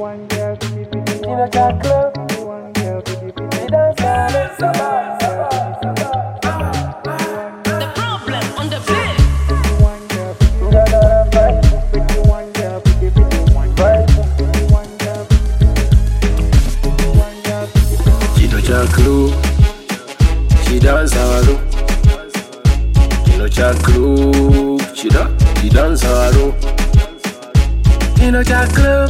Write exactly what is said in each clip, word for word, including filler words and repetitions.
know that club. We dance all the The problem on the beat. She know that club. She dance all You know that club. She da, she dance all You know that club.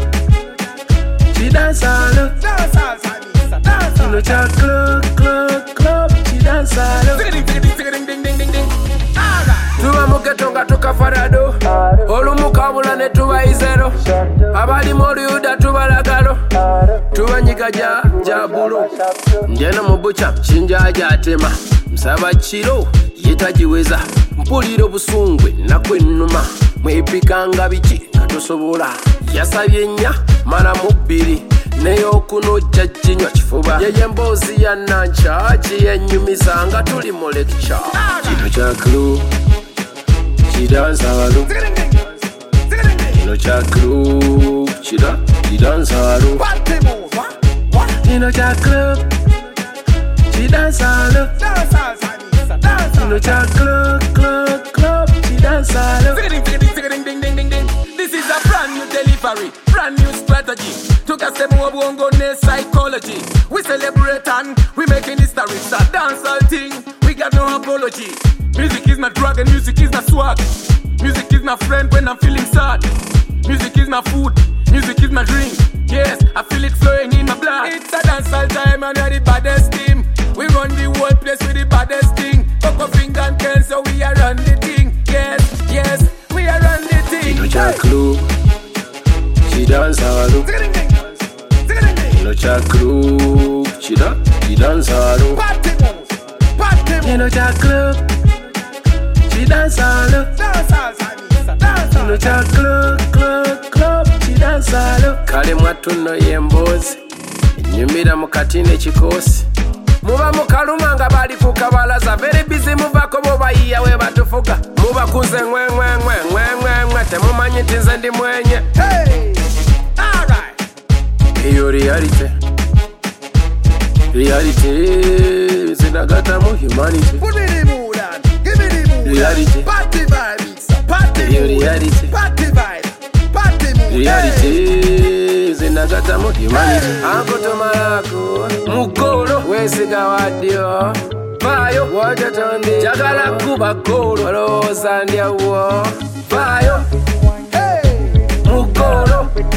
She dance all Dance all, Samisa, dance You all. know that club, club, club. She dance all Ding, ding, ding, ding, ding, ding, ding, ding. Alright. Tuba muketonga tukafarado olumukabula ne tuba izero abali moliuda tubalagalo tuba nyiga ja jabulo njena mubucha chinjaja atema msaba kiro yetajiweza mpuliro busungwe nakwenuma mwepikanga biki katosobola yasabye nnya mara mubiri neyo kuno jajjinywa kifuba yeye mbozi ya nancha kiyenyumiza nga tuli mu lecture kino kya club She dance all Ding, ding, ding. Ding, ding, ding. You know that club. She da, she dance all Party move, what? What? You know that club. She dance all Dance all, Samisa, dance You all. know that club, club, club. She dance all Ding, ding, ding, ding, ding, ding, ding, ding. This is a brand new delivery, brand new strategy. Took a step more bongo ne psychology. We celebrate and we making history. It's a dancehall thing. We got no apology. Music is my drug and music is my swag. Music is my friend when I'm feeling sad. Music is my food. Music is my drink. Yes, I feel it flowing in my blood. It's a dancehall time and we're the baddest team. We run the whole place with the baddest thing. Coco finger and Ken, so we are run the thing. Yes, yes, we are run the thing. You know that club. She dance all Ding, ding, ding. Ding, ding, ding. You know that club. She da, she dance all Party move, party move. You know that club. She dance all Dance all, Samisa, dance You know all. that club, club, club. She dance all Kale mwatuno yembozi Nyumira mukati n'ekikosi Muba mukaluma nga bali kukabalaza Very busy muvako boba iya we batufuga Muba kunze ngwe ngwe ngwe ngwe ngwe ngwe Temumanyi tinze ndi mwenye Hey, alright. Iyo reality Reality Zinagata mu humanity Put me the mood on, give me the mood Reality. on. Party vibe, it's a party Iyo mood. reality Party vibe, party mood. Hey. Reality zinagata mu humanity Ankoto malako mugolo wesiga wadio Vayo wote tondi Jagala kuba golo Loza ndiawo Vayo Hey, mugolo